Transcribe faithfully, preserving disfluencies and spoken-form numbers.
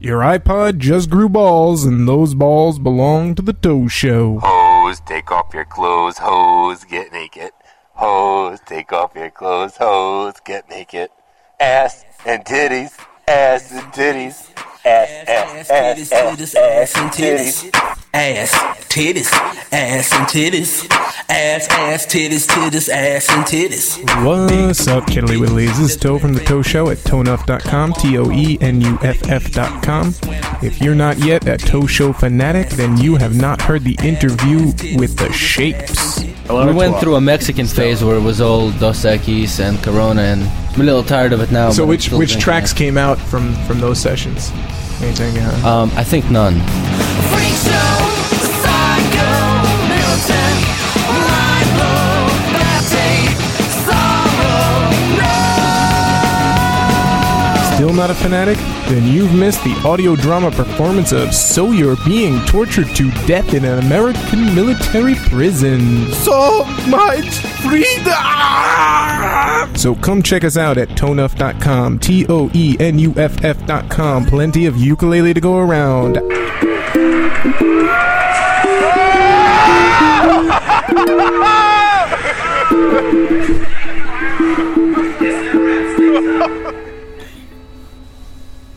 Your iPod just grew balls, and those balls belong to the Toe Show. Hoes, take off your clothes. Hoes, get naked. Hoes, take off your clothes. Hoes, get naked. Ass and titties. Ass and titties. Ass, ass, ass, ass, ass and titties. Ass, titties, ass and titties. Ass, ass, titties, titties, ass and titties. What's up, Kiddly Whittlies? This is Toe from the Toe Show at toenuff dot com, T O E N U F F dot com. If you're not yet a Toe Show fanatic, then you have not heard the interview with the Shapes. We went through a Mexican phase where it was all Dos Equis and Corona, and I'm a little tired of it now. So but which I'm which still tracks drinking came out from, from those sessions? Anything? it. Uh, Um, I think none. Freak show, psycho, militant, mind blow, bad tape, sorrow, no. Still not a fanatic? Then you've missed the audio drama performance of So You're Being Tortured to Death in an American Military Prison. So much freedom! So come check us out at toenuff dot com, T O E N U F F dot com. Plenty of ukulele to go around.